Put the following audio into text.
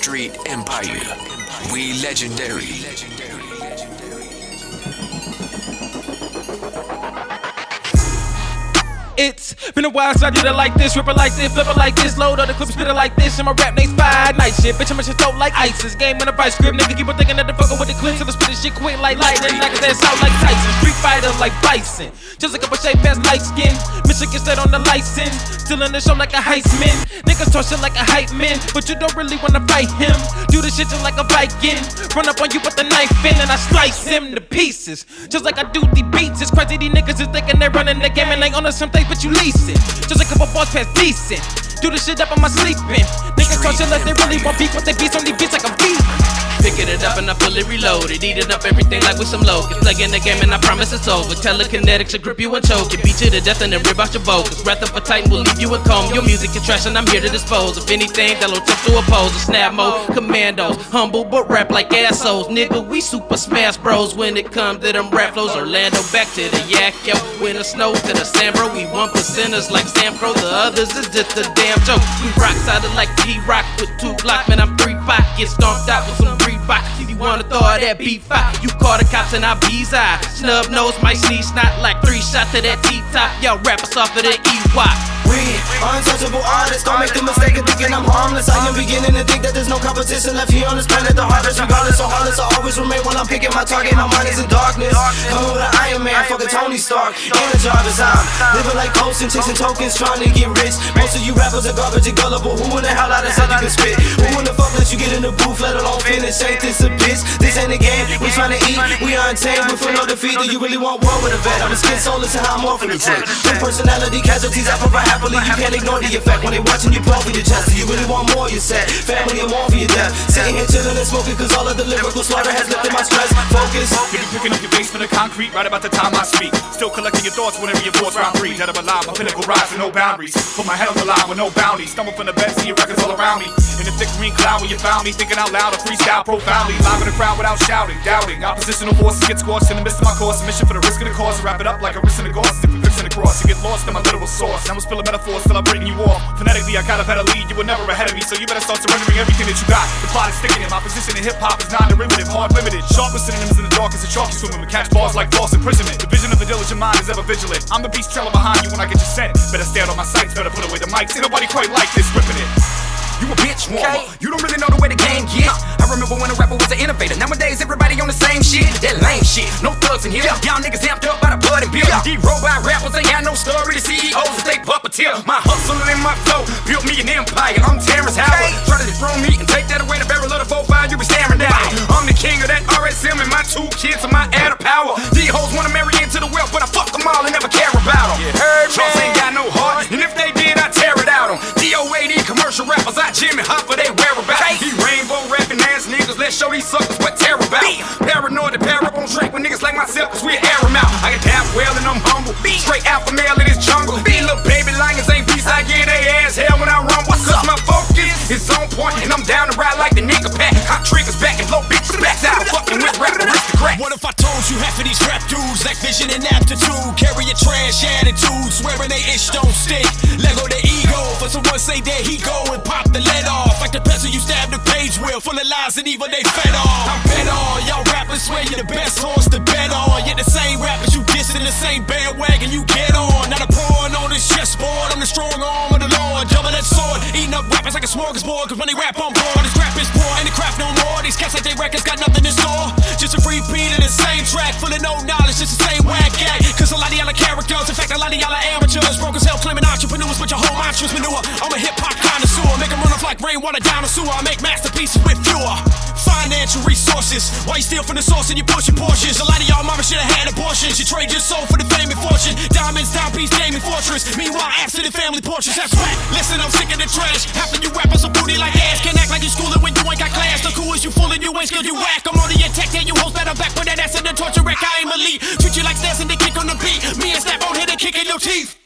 Street Empire. We legendary. It's been a while since I did it like this, rip it like this, flip it like this, load all the clips, spit it like this, and my rap name's Fire Night Shit. Bitch, I'm a shit dope like ISIS. Game in a vice grip, nigga keep on thinking that the fucker with the clips, and I spit this shit quick like lightning, like that sound like Tyson. Street fighter like Bison, just a couple shape ass light skin. Michigan State on the license, still in the show like a heistman. Niggas talk shit like a hype man, but you don't really wanna fight him. Do the shit just like a Viking, run up on you with the knife in, and I slice him to pieces, just like I do the beats. It's crazy these niggas is thinking they're running the game and they on us some things, but you leasing. Just a couple balls past decent. Do the shit up on my sleeping. Niggas talk shit like they really want beef, but they beats on these beats like a beat. Picking it up and I fully reloaded, eating up everything like with some locusts. Plugging the game and I promise it's over. Telekinetics will grip you and choke you, beat you to death and then rip out your vocals. Wrath of a titan will leave you in coma. Your music is trash and I'm here to dispose of anything that'll attempt to oppose. A snap mode, commandos, humble but rap like assholes. Nigga, we super smash bros when it comes to them rap flows. Orlando back to the yak, yo. Winter snow to the sand, bro. We 1%ers like Sam Crow. The others is just a damn joke. We rock solid like G-Rock with 2 Glock, man. I'm 3-5. Get stomped out with some Reebok. If you wanna throw all that beef out, you call the cops and I bees eye. Snub nose might sneeze snot like 3 shots to that T-top. Y'all rappers softer than E-Wop. We untouchable artists, don't make the mistake of thinking I'm harmless. I am beginning to think that there's no competition left here on this planet. The hardest, regardless, so heartless I always remain when I'm picking my target. My mind is in darkness. Coming with an Iron Man, fucking Tony Stark. In the Jarvis, I'm living like Colson, chasing tokens, trying to get rich. Most of you rappers are garbage and gullible. Who in the hell out of said you can spit? Who in the fuck let you get in the booth, let alone finish? Ain't this a bitch? This ain't a game. We trying to eat, we untamed, we feel no defeat. Do you really want war with a vet? I'm a skin soulless and how I'm off in the drink. Two personality casualties, I provide happily. You can't ignore the effect when they watching you blow for your chest. Do you really want more? You said family and more for your death. Sitting here chilling and smoking cause all of the lyrical slaughter has lifted my stress. Focus. You're picking up your bass from the concrete right about the time I speak. Still collecting your thoughts whenever your thoughts round free. Dead of a lie, my pinnacle rise with no boundaries. Put my head on the line with no bounties. Stumble from the bed, see your records all around me. In the thick green cloud when you found me, thinking out loud, a freestyle profoundly. Live in the crowd without shouting, doubting. Oppositional forces get squashed in the midst of my course. Mission for the risk of the cause. Wrap it up like a wrist in the gauze. If we fixing the cross, you get lost in my literal source. Now I'm spilling metaphors till I bring you off. Phonetically, I got a better lead. You were never ahead of me, so you better start surrendering everything that you got. The plot is sticking in. My position in hip hop is non-derivative, hard limited. Sharper synonyms in the dark as a shark swimming. We catch balls like false imprisonment. The vision of the diligent mind is ever vigilant. I'm the beast trailing behind you when I get your scent. Better stay out on my sights, better put away the mics. Ain't nobody quite like this, ripping it. You a bitch warmer. You don't really know the way the game gets. I remember when a rapper was an innovator. Nowadays everybody on the same shit. That lame shit. No thugs in here. Y'all niggas amped up by the blood and beer. D-robot rappers ain't got no story. The CEOs is they puppeteer. My hustle and my flow built me an empire. I'm Terrence Howard. Try to dethrone me and take that away. The barrel of the 4-5 you be staring down. I'm the king of that RSM and my 2 kids are my air to power. These hoes wanna marry into the wealth, but I fuck them all and never care about them. Trumps ain't got no heart, and if they did, I tear it out them. DOAD commercial rappers, I Jimmy Hopper, they wear about. These rainbow rapping ass niggas, let's show these suckers what terror about. Paranoid to pair up on track with niggas like myself, cause we air them out. I get down well and I'm humble. Straight alpha male in this jungle. These little baby lions ain't beasts, I get they ass hell when I rumble. Cause my focus is on point, and I'm down to ride like the nigga pack. Hot triggers back and low bitches back out. Fucking with rapper aristocrat. What if I told you half of these rap dudes lack vision and aptitude? Carry a trash attitude, swearing they ish don't stick. Lego their ego, for someone say that he go and pop the lead off. Like the pencil you stab the page with, full of lies and evil they fed on. I'm bet on, y'all rappers swear you're the best horse to bet on. Yet the same rappers you diss in the same bandwagon you get on. Not a pawn on this chessboard, I'm the strong arm of the Lord. Double that sword, eating up rappers like a smorgasbord. Cause when they rap on board, this crap is poor, and the craft no more. These cats like they records got nothing in store. Just a repeat of the same track, full of no knowledge, just the same whack gag. Cause a lot of y'all are characters, in fact a lot of y'all are amateurs. Broke as hell claiming entrepreneurs, but your whole mantra's manure. I'm a hip hop connoisseur, make them run off like rainwater down the sewer. I make masterpieces with fewer financial resources. While you steal from the source and you push your portions. A lot of y'all mama should've had abortions. You trade your soul for the fame and fortune. Diamonds, timepiece, gaming fortress. Meanwhile, absent family portraits. That's right. Listen, I'm sick of the trash. Half of you rappers are booty like ass. Can't act like you schooling when you ain't got class. The cool is you fooling, you ain't skilled, you whack. I'm on the attack, and you hoes better back with that ass in the torture rack. I ain't elite. Treat you like stairs and they kick on the beat. Me and Snap on here, they kicking your teeth.